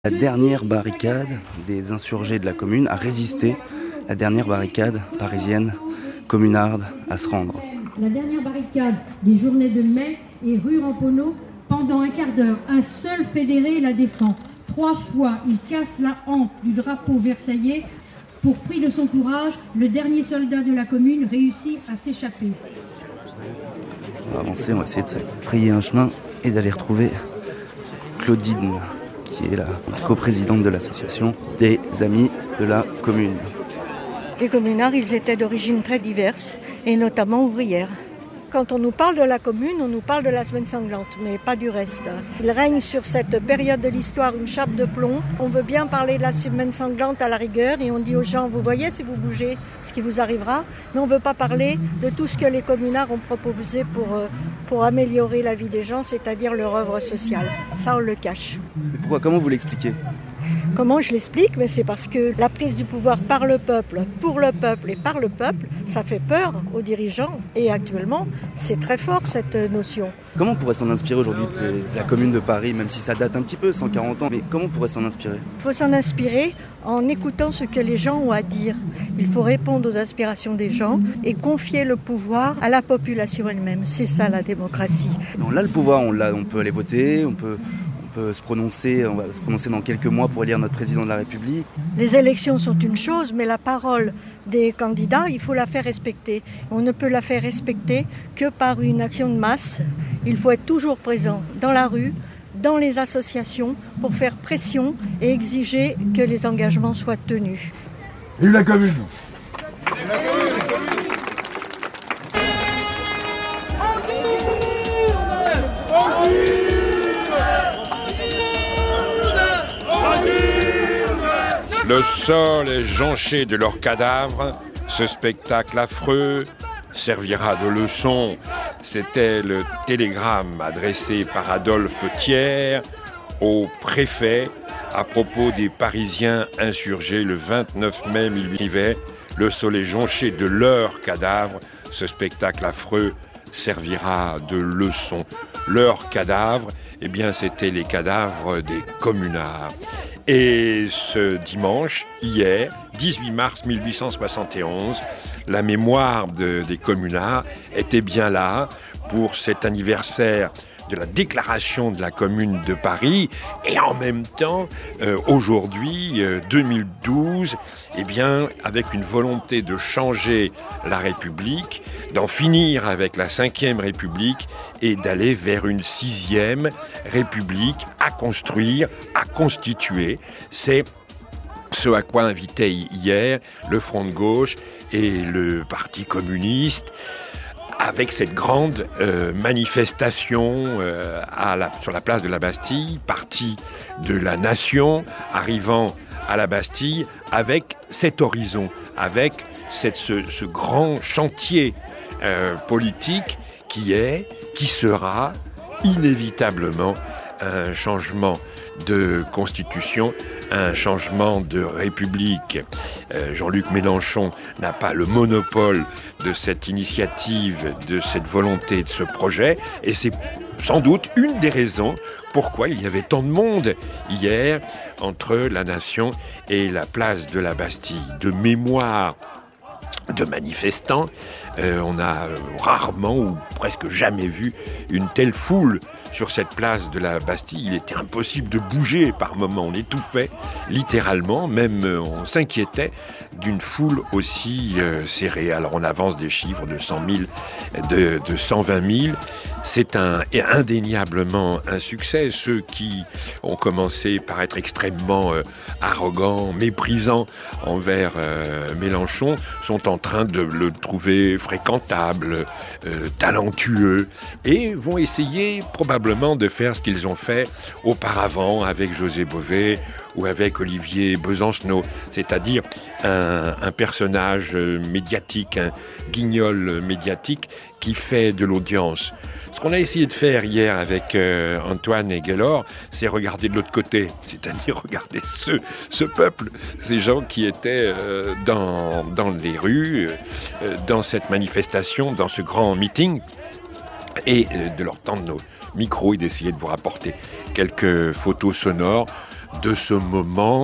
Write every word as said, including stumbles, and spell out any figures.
La dernière barricade des insurgés de la commune a résisté, la dernière barricade parisienne, communarde, à se rendre. La dernière barricade des journées de mai est rue Ramponneau. Pendant un quart d'heure, un seul fédéré la défend. Trois fois, il casse la hampe du drapeau versaillais. Pour prix de son courage, le dernier soldat de la commune réussit à s'échapper. On va avancer, on va essayer de se frayer un chemin et d'aller retrouver Claudine, qui est la coprésidente de l'association des Amis de la Commune. Les communards, ils étaient d'origine très diverses, et notamment ouvrières. Quand on nous parle de la commune, on nous parle de la semaine sanglante, mais pas du reste. Il règne sur cette période de l'histoire une chape de plomb. On veut bien parler de la semaine sanglante à la rigueur, et on dit aux gens, vous voyez, si vous bougez, ce qui vous arrivera. Mais on ne veut pas parler de tout ce que les communards ont proposé pour, pour améliorer la vie des gens, c'est-à-dire leur œuvre sociale. Ça, on le cache. Mais pourquoi ? Comment vous l'expliquez ? Comment je l'explique ? Mais c'est parce que la prise du pouvoir par le peuple, pour le peuple et par le peuple, ça fait peur aux dirigeants. Et actuellement, c'est très fort cette notion. Comment on pourrait s'en inspirer aujourd'hui de, ces, de la commune de Paris, même si ça date un petit peu, cent quarante ans, mais comment on pourrait s'en inspirer ? Il faut s'en inspirer en écoutant ce que les gens ont à dire. Il faut répondre aux aspirations des gens et confier le pouvoir à la population elle-même. C'est ça la démocratie. On a le pouvoir, on, l'a, on peut aller voter, on peut... On peut se prononcer, on va se prononcer dans quelques mois pour élire notre président de la République. Les élections sont une chose, mais la parole des candidats, il faut la faire respecter. On ne peut la faire respecter que par une action de masse. Il faut être toujours présent dans la rue, dans les associations, pour faire pression et exiger que les engagements soient tenus. Vive la commune ! Vive la commune ! Le sol est jonché de leurs cadavres. Ce spectacle affreux servira de leçon. C'était le télégramme adressé par Adolphe Thiers au préfet à propos des Parisiens insurgés le vingt-neuf mai mille huit cents. Le sol est jonché de leurs cadavres. Ce spectacle affreux servira de leçon. Leurs cadavres, eh bien, c'étaient les cadavres des communards. Et ce dimanche, hier, dix-huit mars mille huit cent soixante et onze, la mémoire de, des communards était bien là pour cet anniversaire de la déclaration de la Commune de Paris. Et en même temps, euh, aujourd'hui, euh, deux mille douze, eh bien, avec une volonté de changer la République, d'en finir avec la cinquième République et d'aller vers une sixième République à construire, à constituer. C'est ce à quoi invitaient hier le Front de gauche et le Parti communiste, avec cette grande euh, manifestation euh, à la, sur la place de la Bastille, partie de la nation, arrivant à la Bastille, avec cet horizon, avec cette, ce, ce grand chantier euh, politique qui est, qui sera inévitablement un changement de constitution, un changement de république. Euh, Jean-Luc Mélenchon n'a pas le monopole de cette initiative, de cette volonté, de ce projet, et c'est sans doute une des raisons pourquoi il y avait tant de monde hier entre la nation et la place de la Bastille. De mémoire de manifestants, euh, on a rarement ou presque jamais vu une telle foule sur cette place de la Bastille. Il était impossible de bouger par moments, on étouffait littéralement, même euh, on s'inquiétait d'une foule aussi euh, serrée. Alors on avance des chiffres de cent mille, de, de cent vingt mille. C'est un, indéniablement un succès. Ceux qui ont commencé par être extrêmement euh, arrogants, méprisants envers euh, Mélenchon sont en train de le trouver fréquentable, euh, talentueux, et vont essayer probablement de faire ce qu'ils ont fait auparavant avec José Bové ou avec Olivier Besancenot, c'est-à-dire un, un personnage médiatique, un guignol médiatique qui fait de l'audience. Ce qu'on a essayé de faire hier avec euh, Antoine et Gaylor, c'est regarder de l'autre côté, c'est-à-dire regarder ce, ce peuple, ces gens qui étaient euh, dans, dans les rues, euh, dans cette manifestation, dans ce grand meeting, et euh, de leur tendre nos micros et d'essayer de vous rapporter quelques photos sonores de ce moment